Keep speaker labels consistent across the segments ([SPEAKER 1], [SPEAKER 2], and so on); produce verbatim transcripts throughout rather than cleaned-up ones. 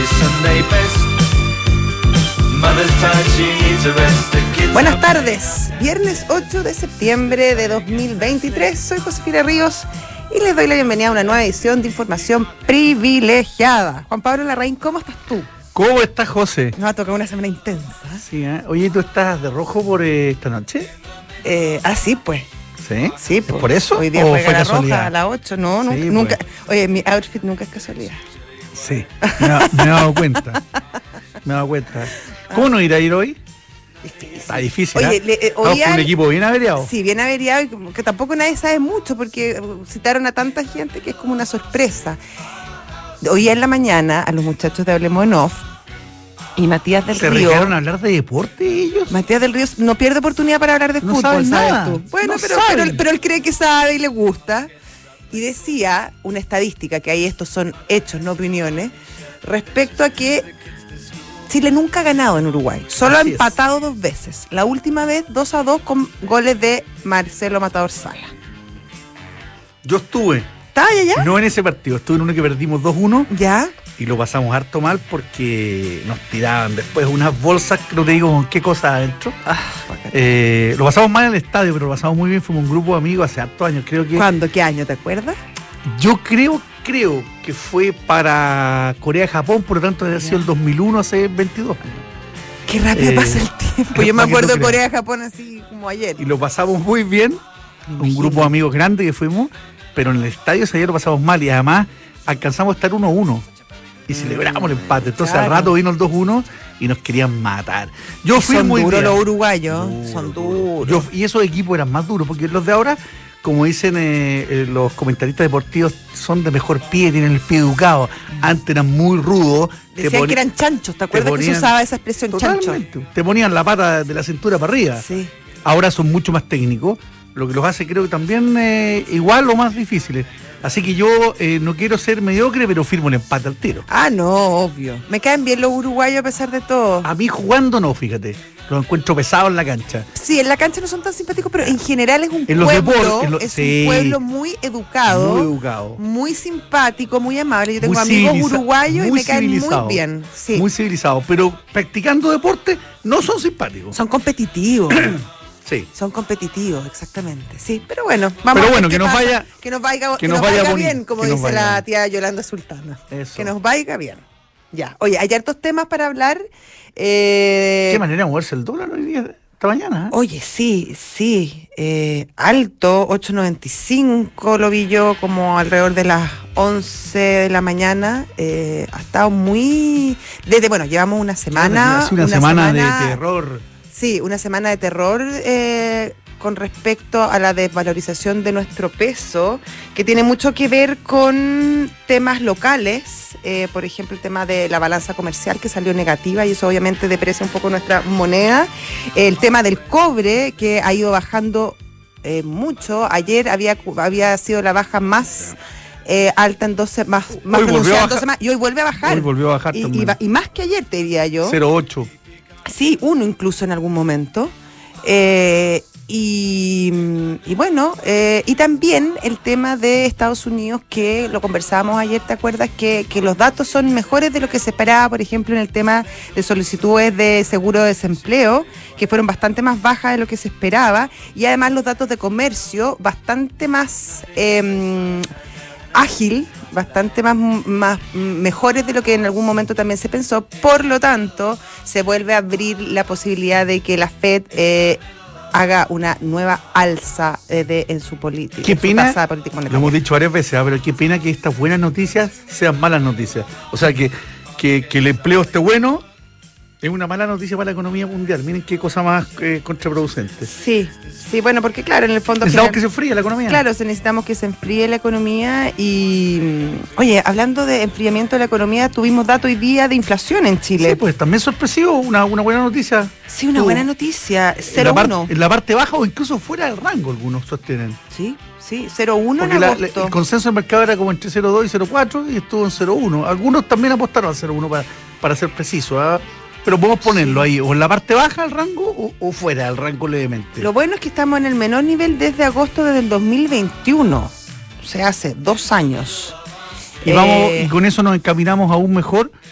[SPEAKER 1] Buenas tardes, viernes ocho de septiembre de dos mil veintitrés, soy Josefina Ríos y les doy la bienvenida a una nueva edición de Información Privilegiada. Juan Pablo Larraín, ¿cómo estás tú?
[SPEAKER 2] ¿Cómo estás, José?
[SPEAKER 1] Nos ha tocado una semana intensa.
[SPEAKER 2] Sí, ¿eh? Oye, ¿tú estás de rojo por eh, esta noche?
[SPEAKER 1] Eh, ah, sí, pues.
[SPEAKER 2] ¿Sí?
[SPEAKER 1] Sí, pues.
[SPEAKER 2] ¿Es por eso?
[SPEAKER 1] Hoy día
[SPEAKER 2] ¿O
[SPEAKER 1] juega
[SPEAKER 2] fue
[SPEAKER 1] la
[SPEAKER 2] casualidad?
[SPEAKER 1] roja a las ocho, no, nunca,
[SPEAKER 2] Sí,
[SPEAKER 1] nunca.
[SPEAKER 2] pues.
[SPEAKER 1] Oye, mi outfit nunca es casualidad.
[SPEAKER 2] Sí, me, ha- me he dado cuenta. Me he dado cuenta. ¿Cómo no ir a ir hoy?
[SPEAKER 1] Difícil.
[SPEAKER 2] Está difícil,
[SPEAKER 1] Oye,
[SPEAKER 2] ¿eh?
[SPEAKER 1] le, eh,
[SPEAKER 2] Estamos
[SPEAKER 1] oía-
[SPEAKER 2] con un equipo bien averiado.
[SPEAKER 1] Sí, bien averiado y como que tampoco nadie sabe mucho porque uh, citaron a tanta gente que es como una sorpresa. Oía en la mañana a los muchachos de Hablemos en Off y Matías del
[SPEAKER 2] ¿Se
[SPEAKER 1] Río.
[SPEAKER 2] arriesgaron a hablar de deporte ellos?
[SPEAKER 1] Matías del Río no pierde oportunidad para hablar de
[SPEAKER 2] No
[SPEAKER 1] fútbol,
[SPEAKER 2] saben
[SPEAKER 1] ¿sabes
[SPEAKER 2] nada.
[SPEAKER 1] tú? Bueno,
[SPEAKER 2] No
[SPEAKER 1] pero,
[SPEAKER 2] saben.
[SPEAKER 1] pero, pero él cree que sabe y le gusta. Y decía una estadística, que ahí estos son hechos, no opiniones, respecto a que Chile nunca ha ganado en Uruguay. Solo ha
[SPEAKER 2] Así es.
[SPEAKER 1] empatado dos veces. La última vez dos a dos con goles de Marcelo Matador Sala.
[SPEAKER 2] Yo estuve,
[SPEAKER 1] ¿Estaba allá ya?
[SPEAKER 2] no en ese partido, estuve en uno que perdimos dos uno
[SPEAKER 1] ¿Ya?
[SPEAKER 2] y lo pasamos harto mal porque nos tiraban después unas bolsas, que no te digo con qué cosa adentro.
[SPEAKER 1] Ah, bacán.
[SPEAKER 2] Eh, lo pasamos mal en el estadio, pero lo pasamos muy bien. Fuimos un grupo de amigos hace hartos años. Creo que
[SPEAKER 1] ¿Cuándo? ¿Qué año? ¿Te acuerdas?
[SPEAKER 2] yo creo, creo que fue para Corea-Japón, por lo tanto debe haber sido el dos mil uno, hace veintidós años.
[SPEAKER 1] Qué rápido
[SPEAKER 2] Eh,
[SPEAKER 1] pasa el tiempo. Yo me
[SPEAKER 2] para que
[SPEAKER 1] acuerdo
[SPEAKER 2] tú
[SPEAKER 1] de
[SPEAKER 2] creas.
[SPEAKER 1] Corea-Japón así como ayer.
[SPEAKER 2] Y lo pasamos muy bien. Un
[SPEAKER 1] Imagínate.
[SPEAKER 2] grupo de amigos grande que fuimos, pero en el estadio ese día lo pasamos mal y además alcanzamos a estar uno a uno. Y celebramos el empate. Entonces
[SPEAKER 1] Claro.
[SPEAKER 2] al rato vino el dos uno y nos querían matar. Yo fui
[SPEAKER 1] Son
[SPEAKER 2] muy
[SPEAKER 1] duros
[SPEAKER 2] bien.
[SPEAKER 1] los uruguayos.
[SPEAKER 2] Duro,
[SPEAKER 1] Son
[SPEAKER 2] duro.
[SPEAKER 1] duros.
[SPEAKER 2] Yo- y esos equipos eran más duros, porque los de ahora, como dicen eh, eh, los comentaristas deportivos, son de mejor pie, tienen el pie educado. Antes eran muy rudos. te
[SPEAKER 1] Decían
[SPEAKER 2] poni-
[SPEAKER 1] que eran chanchos, ¿te acuerdas que se
[SPEAKER 2] ponían-
[SPEAKER 1] usaba esa expresión chancho?
[SPEAKER 2] Totalmente. Te ponían la pata de la cintura para arriba.
[SPEAKER 1] Sí.
[SPEAKER 2] Ahora son mucho más técnicos, lo que los hace creo que también eh, igual o más difíciles. Así que yo eh, no quiero ser mediocre, pero firmo el empate al tiro.
[SPEAKER 1] Ah, no, obvio. Me caen bien los uruguayos a pesar de todo.
[SPEAKER 2] A mí jugando no, fíjate. Los encuentro pesados en la cancha.
[SPEAKER 1] Sí, en la cancha no son tan simpáticos, pero en general es un
[SPEAKER 2] En los
[SPEAKER 1] pueblo,
[SPEAKER 2] deportes, en los-
[SPEAKER 1] es
[SPEAKER 2] sí.
[SPEAKER 1] un pueblo muy educado,
[SPEAKER 2] Muy
[SPEAKER 1] muy,
[SPEAKER 2] educado.
[SPEAKER 1] simpático, muy amable. Yo tengo
[SPEAKER 2] Muy
[SPEAKER 1] amigos
[SPEAKER 2] civiliza-
[SPEAKER 1] uruguayos y
[SPEAKER 2] muy
[SPEAKER 1] me caen
[SPEAKER 2] civilizado.
[SPEAKER 1] muy bien. Sí.
[SPEAKER 2] Muy civilizado. Pero practicando deporte no son simpáticos.
[SPEAKER 1] Son competitivos.
[SPEAKER 2] Sí.
[SPEAKER 1] Son competitivos, exactamente. Sí, pero bueno, vamos
[SPEAKER 2] Pero
[SPEAKER 1] a ver
[SPEAKER 2] bueno,
[SPEAKER 1] qué
[SPEAKER 2] que nos
[SPEAKER 1] pasa.
[SPEAKER 2] vaya-
[SPEAKER 1] que nos vaya,
[SPEAKER 2] que
[SPEAKER 1] que
[SPEAKER 2] nos
[SPEAKER 1] nos
[SPEAKER 2] vaya
[SPEAKER 1] vaya
[SPEAKER 2] bonito,
[SPEAKER 1] bien, como
[SPEAKER 2] que nos
[SPEAKER 1] dice
[SPEAKER 2] vaya
[SPEAKER 1] la
[SPEAKER 2] bien.
[SPEAKER 1] tía Yolanda Sultana.
[SPEAKER 2] Eso.
[SPEAKER 1] Que nos vaya bien. Ya. Oye, hay hartos temas para hablar. Eh,
[SPEAKER 2] ¿Qué manera de moverse el dólar hoy día, esta mañana? ¿eh?
[SPEAKER 1] Oye, sí, sí, eh, alto, ocho noventa y cinco lo vi yo como alrededor de las once de la mañana, eh, ha estado muy, desde, bueno, llevamos una semana.
[SPEAKER 2] Hace una, semana, de terror.
[SPEAKER 1] Sí, una semana de terror eh, con respecto a la desvalorización de nuestro peso, que tiene mucho que ver con temas locales, eh, por ejemplo el tema de la balanza comercial que salió negativa y eso obviamente deprecia un poco nuestra moneda, el tema del cobre que ha ido bajando eh, mucho, ayer había, había sido la baja más eh, alta en doce, más, más
[SPEAKER 2] Hoy volvió
[SPEAKER 1] pronunciada
[SPEAKER 2] a
[SPEAKER 1] en doce
[SPEAKER 2] bajar.
[SPEAKER 1] más, y hoy vuelve a bajar.
[SPEAKER 2] Hoy volvió a bajar
[SPEAKER 1] y, y
[SPEAKER 2] también.
[SPEAKER 1] va- y más que ayer te diría yo.
[SPEAKER 2] cero coma ocho.
[SPEAKER 1] Sí, uno incluso en algún momento. Eh, y, y bueno, eh, y también el tema de Estados Unidos, que lo conversábamos ayer, ¿te acuerdas? Que, que los datos son mejores de lo que se esperaba, por ejemplo, en el tema de solicitudes de seguro de desempleo, que fueron bastante más bajas de lo que se esperaba, y además los datos de comercio bastante más eh, ágil, bastante más, más mejores de lo que en algún momento también se pensó. Por lo tanto, se vuelve a abrir la posibilidad de que la Fed eh, haga una nueva alza eh, de, en su política.
[SPEAKER 2] Qué
[SPEAKER 1] en su
[SPEAKER 2] pena,
[SPEAKER 1] tasa de política
[SPEAKER 2] lo
[SPEAKER 1] monetaria.
[SPEAKER 2] hemos dicho varias veces, ¿ah? Pero qué pena que estas buenas noticias sean malas noticias. O sea, que, que, que el empleo esté bueno es una mala noticia para la economía mundial. Miren qué cosa más eh, contraproducente.
[SPEAKER 1] Sí, sí, bueno, porque claro, en el fondo...
[SPEAKER 2] Necesitamos
[SPEAKER 1] final-
[SPEAKER 2] que se enfríe la economía.
[SPEAKER 1] Claro, se necesitamos que se enfríe la economía y... mm, Oye, hablando de enfriamiento de la economía, tuvimos dato hoy día de inflación en Chile.
[SPEAKER 2] Sí, pues también sorpresivo, una, una buena noticia.
[SPEAKER 1] Sí, una
[SPEAKER 2] Tú,
[SPEAKER 1] buena noticia.
[SPEAKER 2] En la,
[SPEAKER 1] cero
[SPEAKER 2] par-
[SPEAKER 1] uno.
[SPEAKER 2] en la parte baja o incluso fuera del rango, algunos sostienen.
[SPEAKER 1] Sí, sí, cero uno en
[SPEAKER 2] Porque la-
[SPEAKER 1] agosto.
[SPEAKER 2] el consenso del mercado era como entre cero coma dos y cero coma cuatro y estuvo en cero coma uno. Algunos también apostaron al cero coma uno para, para ser preciso. ¿ah? Pero podemos ponerlo ahí, o en la parte baja del rango o, o fuera del rango levemente.
[SPEAKER 1] Lo bueno es que estamos en el menor nivel desde agosto del dos mil veintiuno. O sea, hace dos años.
[SPEAKER 2] Y, vamos,
[SPEAKER 1] Eh,
[SPEAKER 2] y con eso nos encaminamos aún mejor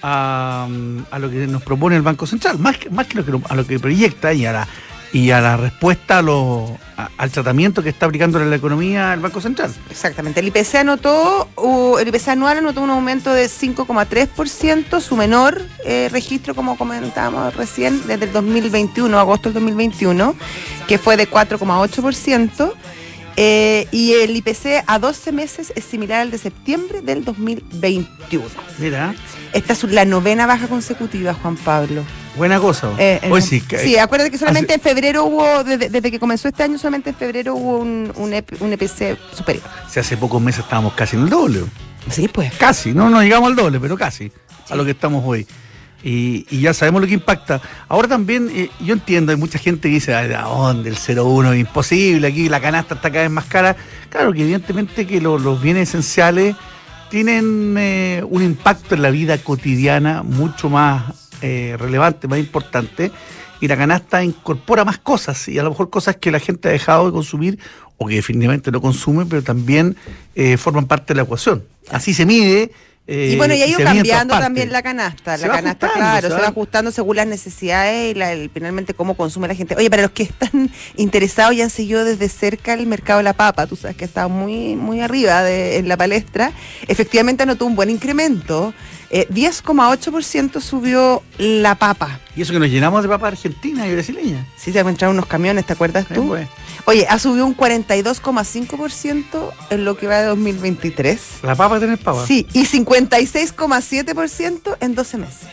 [SPEAKER 2] a, a lo que nos propone el Banco Central, más que, más que, lo que a lo que proyecta y a la, y a la respuesta a lo, a, al tratamiento que está aplicando en la economía el Banco Central.
[SPEAKER 1] Exactamente. El I P C anotó, uh, el I P C anual anotó un aumento de cinco coma tres por ciento, su menor eh, registro, como comentábamos recién, desde el dos mil veintiuno, agosto del dos mil veintiuno, que fue de cuatro coma ocho por ciento. Eh, y el I P C a doce meses es similar al de septiembre del dos mil veintiuno.
[SPEAKER 2] Mira.
[SPEAKER 1] Esta es la novena baja consecutiva, Juan Pablo.
[SPEAKER 2] Buena cosa.
[SPEAKER 1] Eh, eh,
[SPEAKER 2] Hoy sí, que,
[SPEAKER 1] sí, acuérdate que solamente
[SPEAKER 2] hace,
[SPEAKER 1] en febrero hubo, desde, desde que comenzó este año, solamente en febrero hubo un, un, un I P C superior.
[SPEAKER 2] Si hace pocos meses estábamos casi en el doble.
[SPEAKER 1] Sí, pues.
[SPEAKER 2] Casi, no no llegamos al doble, pero casi, sí, a lo que estamos hoy. Y, y ya sabemos lo que impacta. Ahora también, eh, yo entiendo, hay mucha gente que dice, ¿de dónde? El cero uno es imposible, aquí la canasta está cada vez más cara. Claro que evidentemente que lo, los bienes esenciales tienen eh, un impacto en la vida cotidiana mucho más eh, relevante, más importante, y la canasta incorpora más cosas, y a lo mejor cosas que la gente ha dejado de consumir o que definitivamente no consume, pero también eh, forman parte de la ecuación. Así se mide. Eh,
[SPEAKER 1] y bueno, y ha ido cambiando también la canasta.
[SPEAKER 2] Se
[SPEAKER 1] la canasta, claro, se va ajustando según las necesidades y la, el, finalmente cómo consume la gente. Oye, para los que están interesados y han seguido desde cerca el mercado de la papa, tú sabes que ha estado muy, muy arriba de, en la palestra, efectivamente anotó un buen incremento. Eh, diez coma ocho por ciento subió la papa.
[SPEAKER 2] Y eso que nos llenamos de papa argentina y brasileña.
[SPEAKER 1] Sí, se han entrado unos camiones, ¿te acuerdas tú?
[SPEAKER 2] Pues.
[SPEAKER 1] Oye, ha subido un cuarenta y dos coma cinco por ciento en lo que va de dos mil veintitrés.
[SPEAKER 2] ¿La papa tiene papa?
[SPEAKER 1] Sí, y cincuenta y seis coma siete por ciento en doce meses.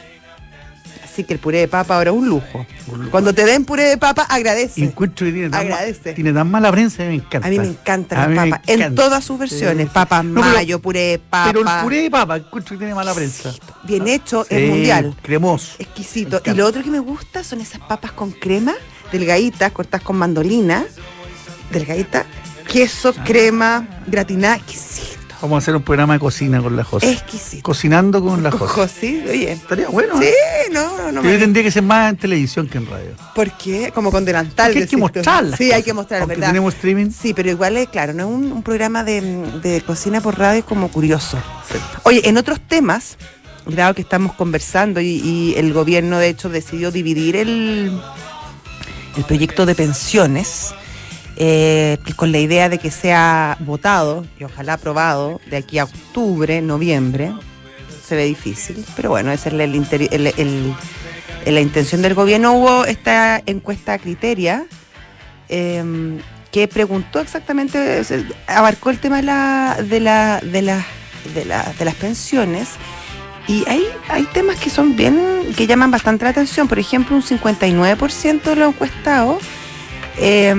[SPEAKER 1] Así que el puré de papa ahora es un lujo. Un lujo. Cuando te den puré de papa, agradece.
[SPEAKER 2] Encuentro que tiene tan,
[SPEAKER 1] agradece.
[SPEAKER 2] Ma, tiene tan mala prensa, a mí me encanta.
[SPEAKER 1] A mí me encanta la papa, en todas sus versiones. Sí. Papa no, mayo, puré de papa.
[SPEAKER 2] Pero el puré de papa, encuentro que tiene mala prensa.
[SPEAKER 1] Bien hecho,
[SPEAKER 2] sí,
[SPEAKER 1] es mundial.
[SPEAKER 2] Cremoso.
[SPEAKER 1] Exquisito. Y lo otro que me gusta son esas papas con crema, delgaditas, cortadas con mandolina, delgadita, queso, ah. crema, gratinada, exquisito.
[SPEAKER 2] Vamos a hacer un programa de cocina con la José.
[SPEAKER 1] Exquisito.
[SPEAKER 2] Cocinando con la José.
[SPEAKER 1] José, oye.
[SPEAKER 2] Estaría bueno.
[SPEAKER 1] Sí,
[SPEAKER 2] ¿eh?
[SPEAKER 1] no, no, no.
[SPEAKER 2] Yo me... tendría que ser más en televisión que en radio.
[SPEAKER 1] ¿Por qué? Como con delantal.
[SPEAKER 2] Porque hay que mostrarla.
[SPEAKER 1] Sí, hay que mostrarla, ¿verdad?
[SPEAKER 2] Tenemos streaming.
[SPEAKER 1] Sí, pero igual es, claro, no es un, un programa de, de cocina por radio como curioso. Sí. Oye, en otros temas, dado que estamos conversando y, y el gobierno, de hecho, decidió dividir el, el proyecto de pensiones... Eh, con la idea de que sea votado y ojalá aprobado de aquí a octubre, noviembre. Se ve difícil, pero bueno, esa es el, interi- el, el, el, la intención del gobierno. Hubo esta encuesta Criteria eh, que preguntó exactamente, abarcó el tema de, la, de, la, de, la, de, la, de las pensiones, y hay, hay temas que son bien, que llaman bastante la atención. Por ejemplo, un cincuenta y nueve por ciento de los encuestados Eh,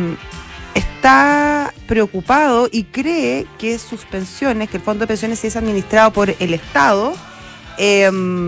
[SPEAKER 1] está preocupado y cree que sus pensiones, que el fondo de pensiones, si es administrado por el Estado, eh,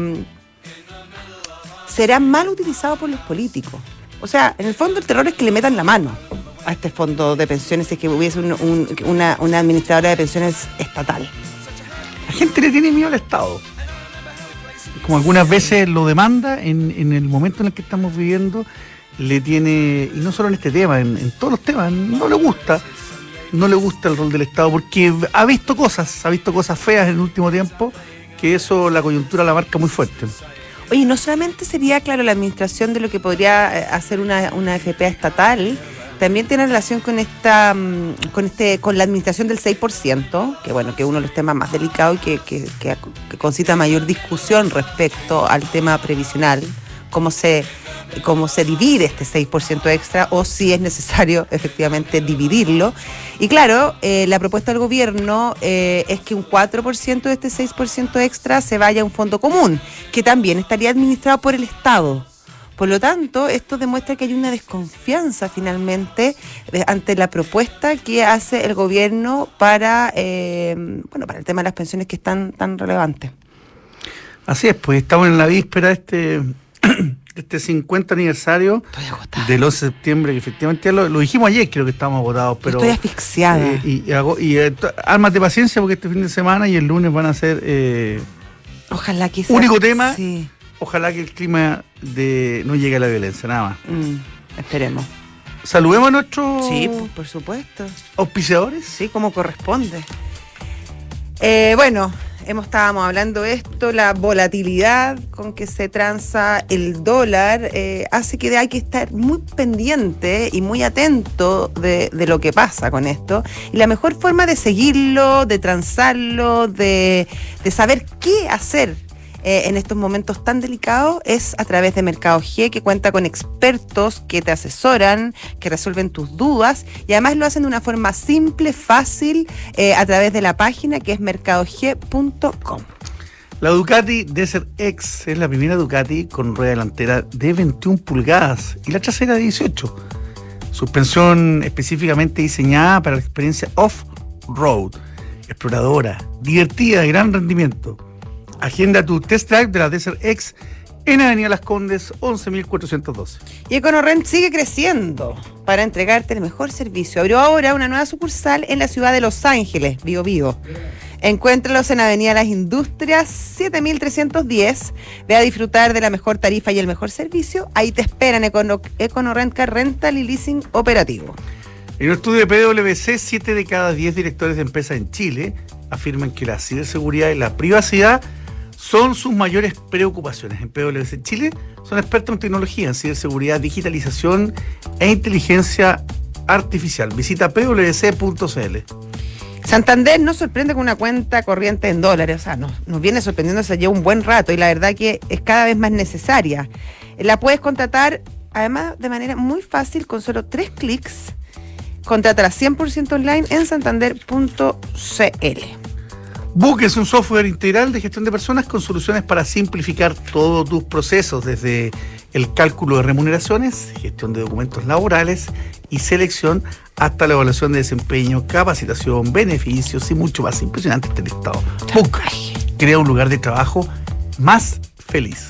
[SPEAKER 1] será mal utilizado por los políticos. O sea, en el fondo el terror es que le metan la mano a este fondo de pensiones si es que hubiese un, un, una, una administradora de pensiones estatal.
[SPEAKER 2] La gente le tiene miedo al Estado. Como algunas veces lo demanda en, en el momento en el que estamos viviendo. Le tiene, y no solo en este tema, en, en todos los temas, no le gusta, no le gusta el rol del Estado, porque ha visto cosas, ha visto cosas feas en el último tiempo, que eso la coyuntura la marca muy fuerte.
[SPEAKER 1] Oye, no solamente sería, claro, la administración de lo que podría hacer una, una F P A estatal, también tiene relación con esta, con este, con la administración del seis por ciento, que bueno, que es uno de los temas más delicados y que, que, que, que concita mayor discusión respecto al tema previsional, cómo se cómo se divide este seis por ciento extra o si es necesario efectivamente dividirlo. Y claro, eh, la propuesta del gobierno eh, es que un cuatro por ciento de este seis por ciento extra se vaya a un fondo común, que también estaría administrado por el Estado. Por lo tanto, esto demuestra que hay una desconfianza finalmente de, ante la propuesta que hace el gobierno para, eh, bueno, para el tema de las pensiones, que es tan, tan relevante.
[SPEAKER 2] Así es, pues estamos en la víspera de este... este cincuenta aniversario del once de septiembre, que efectivamente lo, lo dijimos ayer, creo que estábamos agotados, pero
[SPEAKER 1] estoy asfixiada.
[SPEAKER 2] Eh, y y, y eh, ármate paciencia, porque este fin de semana y el lunes van a ser eh,
[SPEAKER 1] ojalá que sea,
[SPEAKER 2] único tema,
[SPEAKER 1] sí.
[SPEAKER 2] Ojalá que el clima de no llegue a la violencia, nada más.
[SPEAKER 1] Mm, esperemos.
[SPEAKER 2] Saludemos a nuestros
[SPEAKER 1] sí, pues, por supuesto.
[SPEAKER 2] auspiciadores.
[SPEAKER 1] Sí, como corresponde. Eh, bueno, hemos estábamos hablando de esto, la volatilidad con que se transa el dólar eh, hace que hay que estar muy pendiente y muy atento de, de lo que pasa con esto. Y la mejor forma de seguirlo, de transarlo, de, de saber qué hacer Eh, en estos momentos tan delicados es a través de Mercado G, que cuenta con expertos que te asesoran, que resuelven tus dudas y además lo hacen de una forma simple, fácil, eh, a través de la página que es mercado g punto com.
[SPEAKER 2] La Ducati Desert X es la primera Ducati con rueda delantera de veintiuna pulgadas y la trasera de dieciocho. Suspensión específicamente diseñada para la experiencia off-road, exploradora, divertida, de gran rendimiento. Agenda tu test drive de la Desert X en Avenida Las Condes, once mil cuatrocientos doce.
[SPEAKER 1] Y EconoRent sigue creciendo para entregarte el mejor servicio. Abrió ahora una nueva sucursal en la ciudad de Los Ángeles, Bío Bío. Encuéntralos en Avenida Las Industrias, siete mil trescientos diez. Ve a disfrutar de la mejor tarifa y el mejor servicio. Ahí te esperan Econo, EconoRent Car Rental y Leasing Operativo.
[SPEAKER 2] En un estudio de P W C, siete de cada diez directores de empresas en Chile afirman que la ciberseguridad y la privacidad son sus mayores preocupaciones. En P W C Chile son expertos en tecnología, en ciberseguridad, digitalización e inteligencia artificial. Visita p w c punto c l.
[SPEAKER 1] Santander nos sorprende con una cuenta corriente en dólares, o sea, nos, nos viene sorprendiendo hace ya un buen rato y la verdad que es cada vez más necesaria. La puedes contratar además de manera muy fácil con solo tres clics. Contrátala cien por ciento online en santander punto c l.
[SPEAKER 2] Book es un software integral de gestión de personas con soluciones para simplificar todos tus procesos, desde el cálculo de remuneraciones, gestión de documentos laborales y selección, hasta la evaluación de desempeño, capacitación, beneficios y mucho más. Impresionante este listado. Book crea un lugar de trabajo más feliz.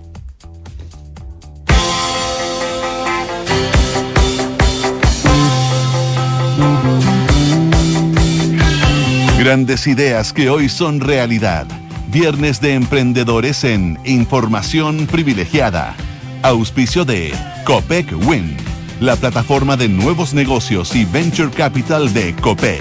[SPEAKER 3] Grandes ideas que hoy son realidad. Viernes de Emprendedores en Información Privilegiada. Auspicio de Copec Wind, la plataforma de nuevos negocios y Venture Capital de Copec.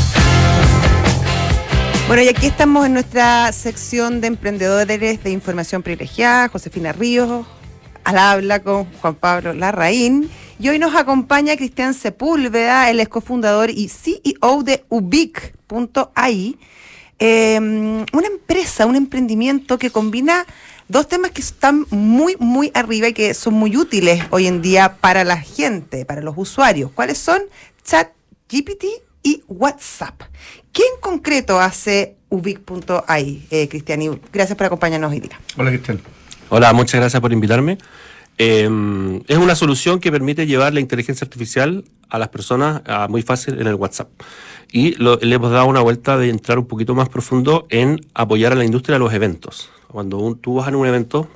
[SPEAKER 1] Bueno, y aquí estamos en nuestra sección de Emprendedores de Información Privilegiada. Josefina Ríos al habla con Juan Pablo Larraín. Y hoy nos acompaña Cristian Sepúlveda, él es cofundador y C E O de ubic punto a i, eh, una empresa, un emprendimiento que combina dos temas que están muy, muy arriba y que son muy útiles hoy en día para la gente, para los usuarios. ¿Cuáles son? ChatGPT y WhatsApp. ¿Qué en concreto hace ubic punto a i, eh, Cristian? Y gracias por acompañarnos hoy día.
[SPEAKER 2] Hola, Cristian.
[SPEAKER 4] Hola, muchas gracias por invitarme. Eh, es una solución que permite llevar la inteligencia artificial a las personas uh, muy fácil en el WhatsApp. Y lo, le hemos dado una vuelta de entrar un poquito más profundo en apoyar a la industria de los eventos. Cuando un, tú vas a un evento,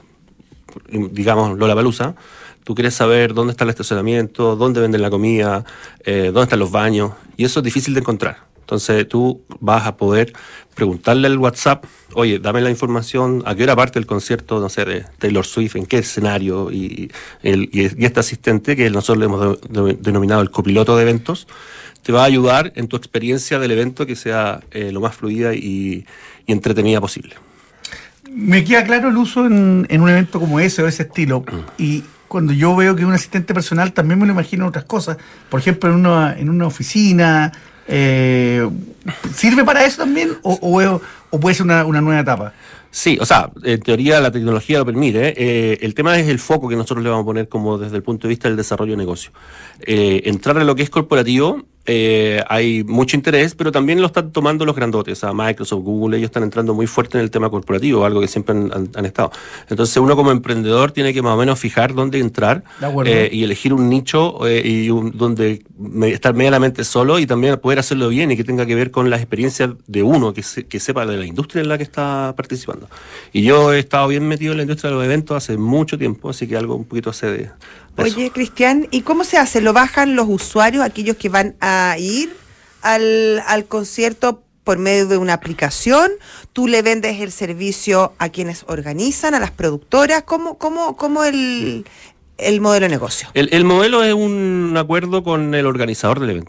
[SPEAKER 4] digamos Lollapalooza, tú quieres saber dónde está el estacionamiento, dónde venden la comida, eh, dónde están los baños, y eso es difícil de encontrar. Entonces tú vas a poder preguntarle al WhatsApp, oye, dame la información, a qué hora parte el concierto, no sé, de Taylor Swift, en qué escenario, y, el, y este asistente, que nosotros le hemos de, de, denominado el copiloto de eventos, te va a ayudar en tu experiencia del evento que sea eh, lo más fluida y, y entretenida posible.
[SPEAKER 2] Me queda claro el uso en, en un evento como ese o ese estilo, y cuando yo veo que es un asistente personal también me lo imagino en otras cosas, por ejemplo en una, en una oficina. Eh, ¿Sirve para eso también o, o, o puede ser una, una nueva etapa?
[SPEAKER 4] Sí, o sea, en teoría la tecnología lo permite. Eh, el tema es el foco que nosotros le vamos a poner como desde el punto de vista del desarrollo de negocio. Eh, entrar en lo que es corporativo, eh, hay mucho interés, pero también lo están tomando los grandotes, o sea, Microsoft, Google, ellos están entrando muy fuerte en el tema corporativo, algo que siempre han, han, han estado. Entonces uno como emprendedor tiene que más o menos fijar dónde entrar eh, y elegir un nicho eh, y un, donde me, estar medianamente solo y también poder hacerlo bien y que tenga que ver con las experiencias de uno, que, se, que sepa de la industria en la que está participando. Y yo he estado bien metido en la industria de los eventos hace mucho tiempo, así que algo un poquito sé de, de
[SPEAKER 1] Oye,
[SPEAKER 4] eso.
[SPEAKER 1] Cristian, ¿y cómo se hace? ¿Lo bajan los usuarios, aquellos que van a ir al, al concierto por medio de una aplicación? ¿Tú le vendes el servicio a quienes organizan, a las productoras? ¿Cómo, cómo, cómo el, el modelo de negocio?
[SPEAKER 4] El, el modelo es un acuerdo con el organizador del evento,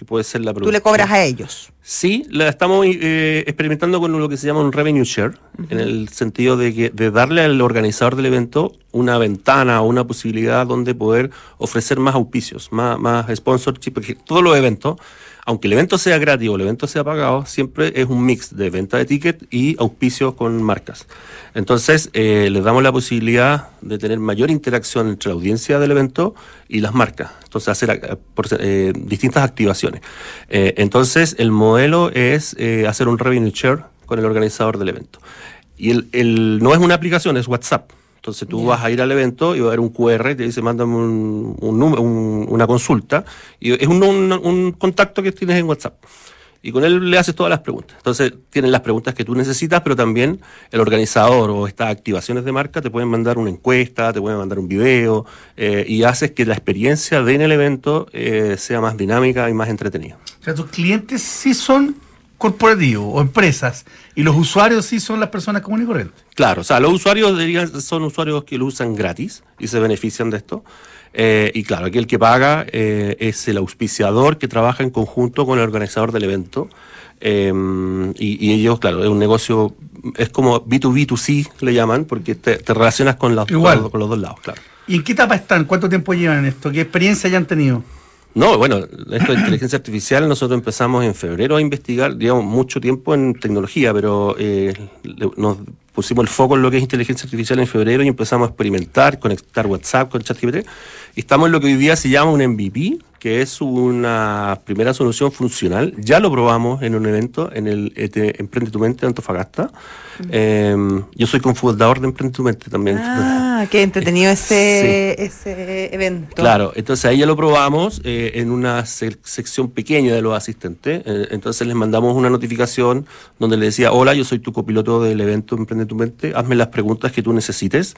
[SPEAKER 4] que puede ser la
[SPEAKER 1] Tú
[SPEAKER 4] producción.
[SPEAKER 1] le cobras a ellos.
[SPEAKER 4] Sí, la estamos eh, experimentando con lo que se llama un revenue share, uh-huh. en el sentido de que de darle al organizador del evento una ventana o una posibilidad donde poder ofrecer más auspicios, más, más sponsorship, porque todos los eventos, aunque el evento sea gratis o el evento sea pagado, siempre es un mix de venta de ticket y auspicios con marcas. Entonces, eh, les damos la posibilidad de tener mayor interacción entre la audiencia del evento y las marcas. Entonces, hacer eh, por, eh, distintas activaciones. Eh, entonces, el modelo es eh, hacer un revenue share con el organizador del evento. Y el, el no es una aplicación, es WhatsApp. Entonces tú yeah. vas a ir al evento y va a haber un cu erre, te dice, mándame un, un, un, una consulta, y es un, un, un contacto que tienes en WhatsApp. Y con él le haces todas las preguntas. Entonces tienen las preguntas que tú necesitas, pero también el organizador o estas activaciones de marca te pueden mandar una encuesta, te pueden mandar un video, eh, y haces que la experiencia de en el evento eh, sea más dinámica y más entretenida.
[SPEAKER 2] O sea, tus clientes sí son corporativos o empresas, y los usuarios sí son las personas comunes y corrientes.
[SPEAKER 4] Claro, o sea, los usuarios dirían, son usuarios que lo usan gratis y se benefician de esto. Eh, y claro, aquí el que paga eh, es el auspiciador que trabaja en conjunto con el organizador del evento. Eh, y, y ellos, claro, es un negocio, es como B dos B dos C le llaman, porque te, te relacionas con los, con, los, con los dos lados, claro.
[SPEAKER 2] ¿Y en qué etapa están? ¿Cuánto tiempo llevan en esto? ¿Qué experiencia ya han tenido?
[SPEAKER 4] No, bueno, esto de inteligencia artificial, nosotros empezamos en febrero a investigar, digamos, mucho tiempo en tecnología, pero eh, nos pusimos el foco en lo que es inteligencia artificial en febrero y empezamos a experimentar, conectar WhatsApp con ChatGPT. Y estamos en lo que hoy día se llama un M V P, que es una primera solución funcional. Ya lo probamos en un evento en el E T Emprende tu Mente de Antofagasta. Uh-huh. Eh, yo soy cofundador de Emprende tu Mente también.
[SPEAKER 1] Ah, qué entretenido ese, sí. ese evento.
[SPEAKER 4] Claro, entonces ahí ya lo probamos eh, en una se- sección pequeña de los asistentes. Eh, entonces les mandamos una notificación donde le decía, hola, yo soy tu copiloto del evento Emprende tu Mente, hazme las preguntas que tú necesites.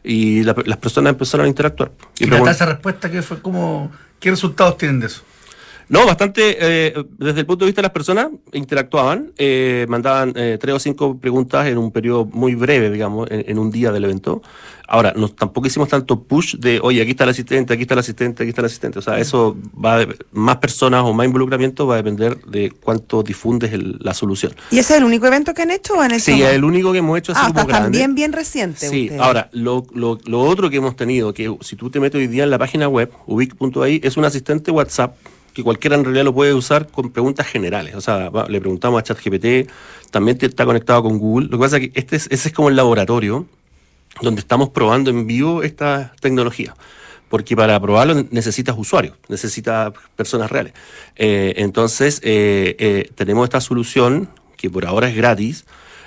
[SPEAKER 4] Y la, las personas empezaron a interactuar.
[SPEAKER 2] ¿Y, y la tasa de respuesta qué fue? ¿Cómo, qué resultados tienen de eso?
[SPEAKER 4] No, bastante, eh, desde el punto de vista de las personas, interactuaban, eh, mandaban eh, tres o cinco preguntas en un periodo muy breve, digamos, en, en un día del evento. Ahora, no, tampoco hicimos tanto push de, oye, aquí está el asistente, aquí está el asistente, aquí está el asistente. O sea, eso va a, más personas o más involucramiento va a depender de cuánto difundes el, la solución.
[SPEAKER 1] ¿Y ese es el único evento que han hecho o han hecho?
[SPEAKER 4] Sí, es el único que hemos hecho.
[SPEAKER 1] Ah, está también bien reciente.
[SPEAKER 4] Sí,
[SPEAKER 1] ustedes.
[SPEAKER 4] Ahora, lo, lo, lo otro que hemos tenido, que si tú te metes hoy día en la página web, ubic punto a i, es un asistente WhatsApp que cualquiera en realidad lo puede usar con preguntas generales. O sea, va, le preguntamos a ChatGPT, también te, está conectado con Google. Lo que pasa es que este es, ese es como el laboratorio donde estamos probando en vivo esta tecnología. Porque para probarlo necesitas usuarios, necesitas personas reales. Eh, entonces, eh, eh, tenemos esta solución que por ahora es gratis,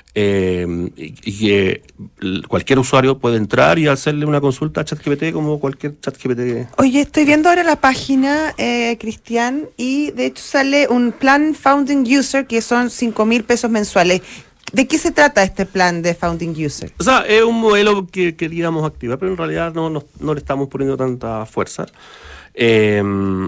[SPEAKER 4] Eh, y que eh, cualquier usuario puede entrar y hacerle una consulta a ChatGPT como cualquier ChatGPT.
[SPEAKER 1] Oye, estoy viendo ahora la página, eh, Cristian, y de hecho sale un plan Founding User que son cinco mil pesos mensuales. ¿De qué se trata este plan de Founding User?
[SPEAKER 4] O sea, es un modelo que queríamos activar, pero en realidad no, no, no le estamos poniendo tanta fuerza. Eh,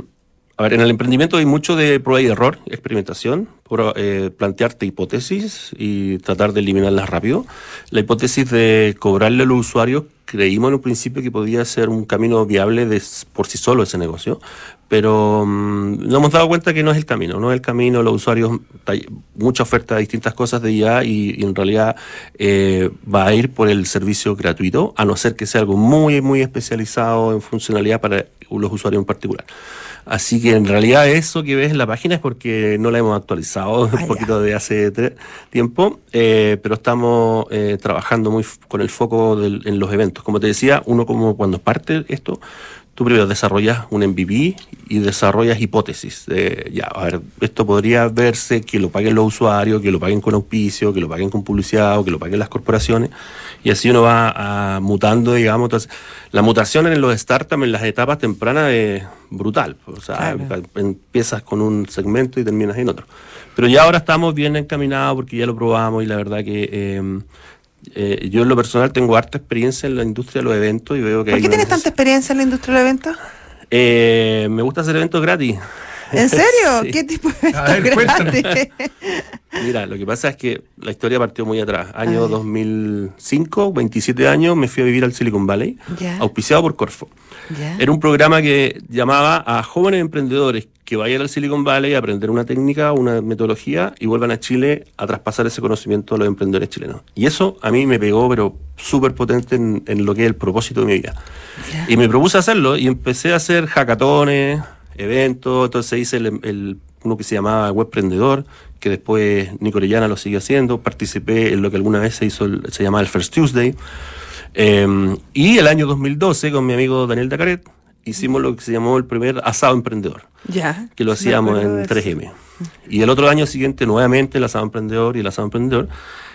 [SPEAKER 4] A ver, en el emprendimiento hay mucho de prueba y error, experimentación, por, eh, plantearte hipótesis y tratar de eliminarlas rápido. La hipótesis de cobrarle a los usuarios, creímos en un principio que podía ser un camino viable de, por sí solo ese negocio, pero um, nos hemos dado cuenta que no es el camino, no es el camino. Los usuarios, hay mucha oferta de distintas cosas de I A y, y en realidad eh, va a ir por el servicio gratuito, a no ser que sea algo muy, muy especializado en funcionalidad para los usuarios en particular. Así que en realidad eso que ves en la página es porque no la hemos actualizado un poquito de hace tre- tiempo, eh, pero estamos eh, trabajando muy f- con el foco del, en los eventos. Como te decía, uno como cuando parte esto, tú primero desarrollas un M V P y desarrollas hipótesis. De, ya, a ver, esto podría verse que lo paguen los usuarios, que lo paguen con auspicio, que lo paguen con publicidad o que lo paguen las corporaciones. Y así uno va a, mutando, digamos. Entonces, la mutación en los startups, en las etapas tempranas, es brutal. O sea, claro, empiezas con un segmento y terminas en otro. Pero ya ahora estamos bien encaminados porque ya lo probamos y la verdad que... Eh, Eh, yo en lo personal tengo harta experiencia en la industria de los eventos y veo que...
[SPEAKER 1] ¿Por qué
[SPEAKER 4] hay
[SPEAKER 1] tienes
[SPEAKER 4] una...
[SPEAKER 1] tanta experiencia en la industria de los eventos?
[SPEAKER 4] Eh, me gusta hacer eventos gratis.
[SPEAKER 1] ¿En serio?
[SPEAKER 4] Sí.
[SPEAKER 1] ¿Qué tipo de
[SPEAKER 2] A ver,
[SPEAKER 1] eventos
[SPEAKER 2] cuéntanos.
[SPEAKER 1] grandes?
[SPEAKER 4] Mira, lo que pasa es que la historia partió muy atrás.
[SPEAKER 1] A
[SPEAKER 4] Año
[SPEAKER 1] ver.
[SPEAKER 4] dos mil cinco, veintisiete años, me fui a vivir al Silicon Valley,
[SPEAKER 1] Ya.
[SPEAKER 4] auspiciado por Corfo.
[SPEAKER 1] Ya.
[SPEAKER 4] Era un programa que llamaba a jóvenes emprendedores que vayan al Silicon Valley a aprender una técnica, una metodología y vuelvan a Chile a traspasar ese conocimiento a los emprendedores chilenos. Y eso a mí me pegó, pero súper potente en, en lo que es el propósito de mi vida.
[SPEAKER 1] Ya.
[SPEAKER 4] Y me propuse hacerlo y empecé a hacer hackatones, eventos, entonces hice el, el- uno que se llamaba Webprendedor, que después Nico Orellana lo siguió haciendo, participé en lo que alguna vez se hizo, el- se llamaba el First Tuesday. Eh, y el año dos mil doce, con mi amigo Daniel Dacaret, hicimos lo que se llamó el primer asado emprendedor,
[SPEAKER 1] Ya.
[SPEAKER 4] que lo
[SPEAKER 1] Sí, me
[SPEAKER 4] hacíamos
[SPEAKER 1] acuerdo
[SPEAKER 4] en
[SPEAKER 1] de
[SPEAKER 4] tres
[SPEAKER 1] eso.
[SPEAKER 4] eme. Y el otro año siguiente, nuevamente, el asado emprendedor y el asado emprendedor.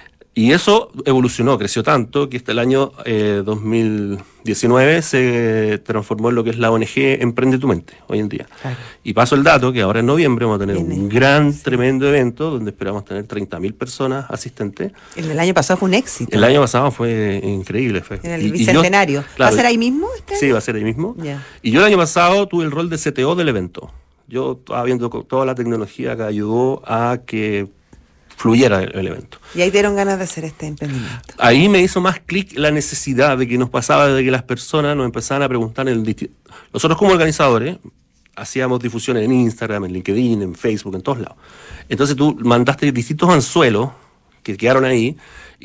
[SPEAKER 4] Y eso evolucionó, creció tanto, que hasta el año eh, dos mil diecinueve se transformó en lo que es la O N G Emprende tu Mente, hoy en día.
[SPEAKER 1] Claro.
[SPEAKER 4] Y paso el dato, que ahora en noviembre vamos a tener
[SPEAKER 1] Viene.
[SPEAKER 4] un gran, tremendo evento, donde esperamos tener treinta mil personas asistentes.
[SPEAKER 1] El del año pasado fue un éxito.
[SPEAKER 4] El año pasado fue increíble. Fue.
[SPEAKER 1] En el
[SPEAKER 4] Y- y yo-
[SPEAKER 1] Bicentenario. ¿Va
[SPEAKER 4] claro,
[SPEAKER 1] a ser ahí mismo este
[SPEAKER 4] Sí,
[SPEAKER 1] año?
[SPEAKER 4] va a ser ahí mismo.
[SPEAKER 1] Ya.
[SPEAKER 4] Y yo el año pasado tuve el rol de C T O del evento. Yo estaba viendo co- toda la tecnología que ayudó a que fluyera el, el evento.
[SPEAKER 1] Y ahí dieron ganas de hacer este emprendimiento.
[SPEAKER 4] Ahí me hizo más clic la necesidad de que nos pasaba de que las personas nos empezaban a preguntar en el disti- Nosotros como organizadores hacíamos difusiones en Instagram, en LinkedIn, en Facebook, en todos lados. Entonces tú mandaste distintos anzuelos que quedaron ahí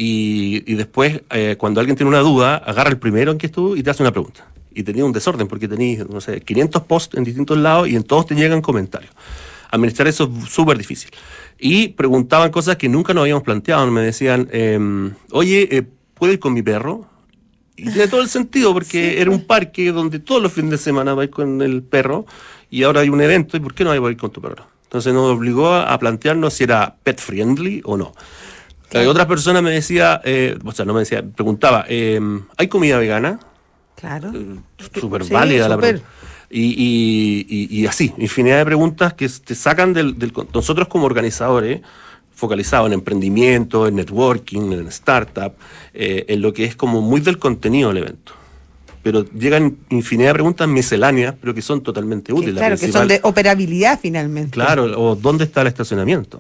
[SPEAKER 4] y, y después eh, cuando alguien tiene una duda, agarra el primero en que estuvo y te hace una pregunta. Y tenía un desorden porque tenías, no sé, quinientos posts en distintos lados y en todos te llegan comentarios. Administrar eso es súper difícil. Y preguntaban cosas que nunca nos habíamos planteado. Me decían, eh, oye, eh, ¿puedo ir con mi perro? Y tiene todo el sentido, porque
[SPEAKER 1] Sí,
[SPEAKER 4] era un parque donde todos los fines de semana vais con el perro y ahora hay un evento, ¿y por qué no vais a ir con tu perro? Entonces nos obligó a, a plantearnos si era pet friendly o no.
[SPEAKER 1] Claro.
[SPEAKER 4] Otras personas me decía, eh, o sea, no me decía, preguntaba, eh, ¿hay comida vegana?
[SPEAKER 1] Claro.
[SPEAKER 4] Súper
[SPEAKER 1] Sí,
[SPEAKER 4] válida la
[SPEAKER 1] súper.
[SPEAKER 4] pregunta. Y, y, y, y así, infinidad de preguntas que te sacan del, del... Nosotros como organizadores, focalizados en emprendimiento, en networking, en startup, eh, en lo que es como muy del contenido del evento. Pero llegan infinidad de preguntas misceláneas, pero que son totalmente
[SPEAKER 1] Que,
[SPEAKER 4] útiles. La
[SPEAKER 1] claro, que
[SPEAKER 4] principal-
[SPEAKER 1] son de operabilidad finalmente.
[SPEAKER 4] Claro, o dónde está el estacionamiento,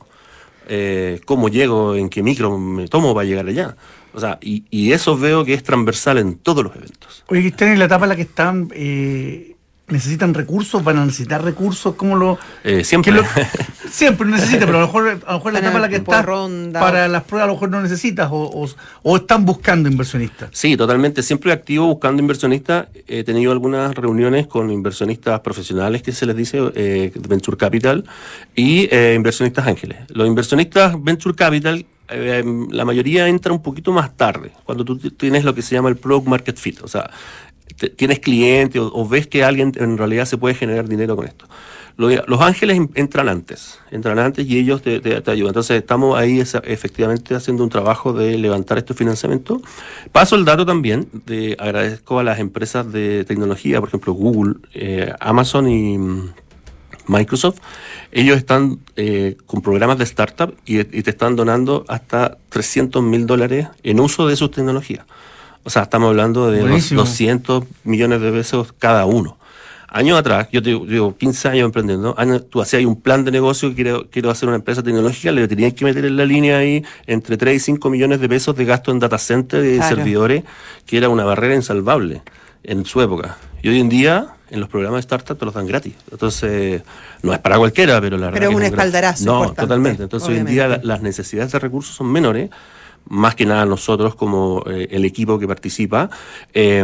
[SPEAKER 4] eh, cómo llego, en qué micro me tomo para llegar allá. O sea, y, y eso veo que es transversal en todos los eventos.
[SPEAKER 2] Oye, Cristian, en la etapa en la que están, eh, ¿necesitan recursos? ¿Van a necesitar recursos? ¿Cómo lo...?
[SPEAKER 4] Eh, siempre.
[SPEAKER 2] ¿Qué lo- siempre necesita, pero a lo mejor, a lo mejor en la
[SPEAKER 1] Para
[SPEAKER 2] etapa en la que
[SPEAKER 1] por
[SPEAKER 2] estás,
[SPEAKER 1] ronda.
[SPEAKER 2] para las pruebas a lo mejor no necesitas, o, o, o están buscando inversionistas.
[SPEAKER 4] Sí, totalmente. Siempre activo buscando inversionistas. He tenido algunas reuniones con inversionistas profesionales, que se les dice, eh, Venture Capital, y eh, inversionistas ángeles. Los inversionistas Venture Capital, eh, la mayoría entra un poquito más tarde, cuando tú t- tienes lo que se llama el Product Market Fit. O sea, te- tienes clientes o, o ves que alguien en realidad se puede generar dinero con esto. Lo- Los ángeles en- entran antes, entran antes y ellos te, te- te ayudan. Entonces estamos ahí esa- efectivamente haciendo un trabajo de levantar estos financiamientos. Paso el dato también, de, agradezco a las empresas de tecnología, por ejemplo Google, eh, Amazon y mm, Microsoft. Ellos están eh, con programas de startup y, y te están donando hasta trescientos mil dólares en uso de sus tecnologías. O sea, estamos hablando de
[SPEAKER 2] Buenísimo.
[SPEAKER 4] doscientos millones de pesos cada uno. Años atrás, yo te digo, llevo quince años emprendiendo, años, tú hacías un plan de negocio, quiero, quiero hacer una empresa tecnológica, le tenías que meter en la línea ahí entre tres y cinco millones de pesos de gasto en data center y
[SPEAKER 1] Claro.
[SPEAKER 4] servidores, que era una barrera insalvable en su época. Y hoy en día, en los programas de startup te los dan gratis. Entonces, no es para cualquiera, pero la verdad
[SPEAKER 1] Pero
[SPEAKER 4] que
[SPEAKER 1] un
[SPEAKER 4] es gratis.
[SPEAKER 1] espaldarazo
[SPEAKER 4] No,
[SPEAKER 1] importante,
[SPEAKER 4] totalmente. Entonces, hoy en día
[SPEAKER 1] obviamente.
[SPEAKER 4] la- las necesidades de recursos son menores, más que nada nosotros como eh, el equipo que participa, eh,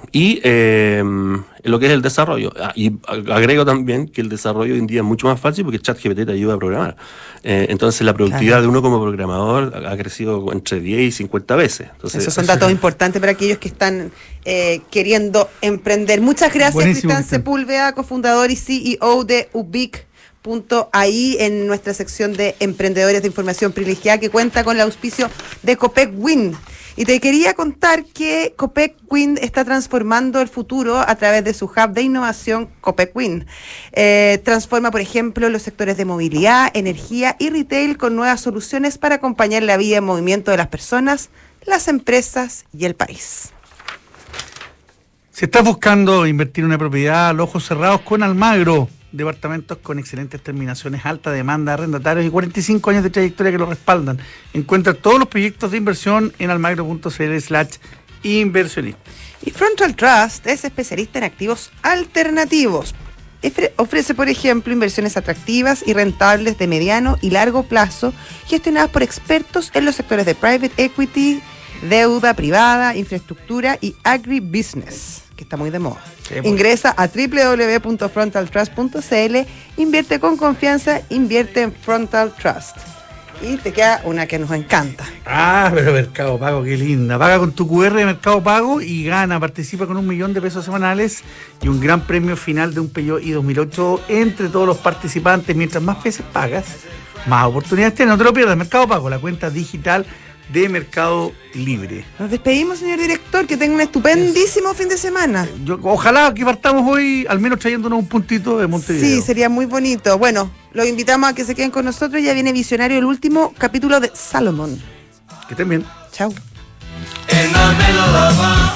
[SPEAKER 4] y eh, lo que es el desarrollo. Ah, y ag- agrego también que el desarrollo hoy en día es mucho más fácil porque ChatGPT te ayuda a programar. Eh, entonces la productividad
[SPEAKER 1] Claro.
[SPEAKER 4] de uno como programador ha, ha crecido entre diez y cincuenta veces. Entonces,
[SPEAKER 1] Esos son datos importantes para aquellos que están eh, queriendo emprender. Muchas gracias,
[SPEAKER 2] Buenísimo,
[SPEAKER 1] Cristian
[SPEAKER 2] Cristian.
[SPEAKER 1] Sepúlveda, cofundador y C E O de Ubic. Punto ahí en nuestra sección de emprendedores de información privilegiada, que cuenta con el auspicio de Copec Wind. Y te quería contar que Copec Wind está transformando el futuro a través de su hub de innovación Copec Wind. Eh, transforma, por ejemplo, los sectores de movilidad, energía y retail con nuevas soluciones para acompañar la vida en movimiento de las personas, las empresas y el país.
[SPEAKER 2] Si estás buscando invertir en una propiedad a los ojos cerrados con Almagro, departamentos con excelentes terminaciones, alta demanda de arrendatarios y cuarenta y cinco años de trayectoria que lo respaldan. Encuentra todos los proyectos de inversión en almagro.cl slash inversionista.
[SPEAKER 1] Y Frontal Trust es especialista en activos alternativos. Ofrece, por ejemplo, inversiones atractivas y rentables de mediano y largo plazo, gestionadas por expertos en los sectores de private equity, deuda privada, infraestructura y agribusiness, que está muy de moda. Sí, pues. Ingresa a doble u doble u doble u punto frontal trust punto c l, invierte con confianza, invierte en Frontal Trust. Y te queda una que nos encanta.
[SPEAKER 2] Ah, pero Mercado Pago, qué linda. Paga con tu cu erre de Mercado Pago y gana. Participa con un millón de pesos semanales y un gran premio final de un Peugeot i dos mil ocho entre todos los participantes. Mientras más veces pagas, más oportunidades tienes. No te lo pierdas. Mercado Pago, la cuenta digital de Mercado Libre.
[SPEAKER 1] Nos despedimos, señor director. Que tenga un estupendísimo fin de semana.
[SPEAKER 2] Yo, ojalá que partamos hoy al menos trayéndonos un puntito de Montevideo.
[SPEAKER 1] Sí, sería muy bonito. Bueno, los invitamos a que se queden con nosotros. Ya viene Visionario, el último capítulo de Salomón.
[SPEAKER 2] Que estén bien.
[SPEAKER 1] Chao.